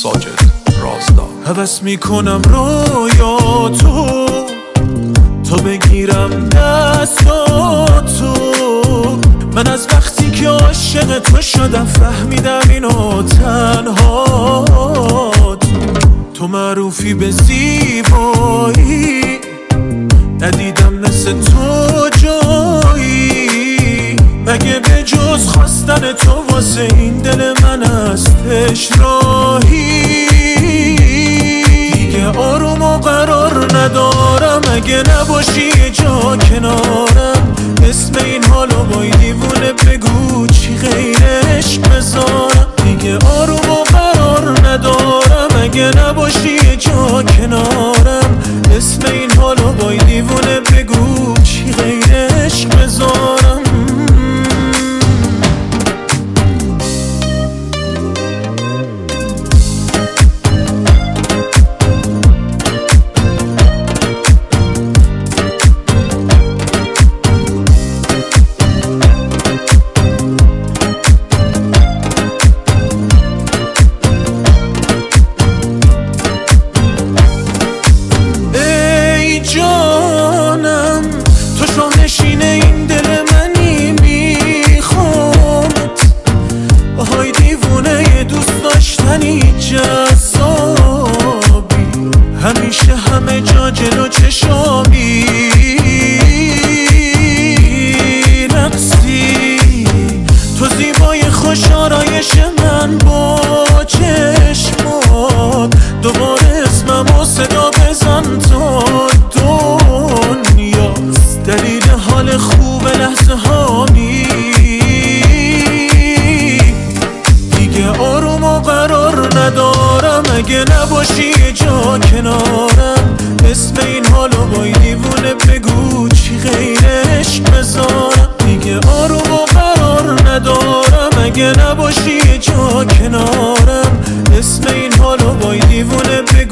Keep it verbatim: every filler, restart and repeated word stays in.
ساجد رازدار. هوس میکنم رویاتو تا بگیرم دستاتو، من از وقتی که عاشق تو شدم فهمیدم اینو تنهات. تو معروفی به زیبایی، ندیدم مثل تو جایی، مگه به جز خواستن تو واسه این دل من هستش راهی؟ دیگه آروم و قرار ندارم اگه نباشی یه جا کنارم. اسم این حالو با این دیوونه بگو چی غیر عشق بذارم. دیگه آروم و قرار ندارم اگه نباشی یه جا کنارم. اسم این حالو با این دیوونه بگو چی غیر عشق بذارم. همیشه همه جا جلو چشامی رقصی، تو زیبای خوش آرایش من با چشمات. دوباره اسممو صدا بزن تا دنیاست دلیل حال خوب لحظه هامی. دیگه آروم و قرار ندارم اگه نباشی یه جا کنارم. اسم این حالو با این دیوونه بگو چی غیر عشق بذارم. دیگه آروم و قرار ندارم اگه نباشی یه جا کنارم. اسم این حالو با این دیوونه بگو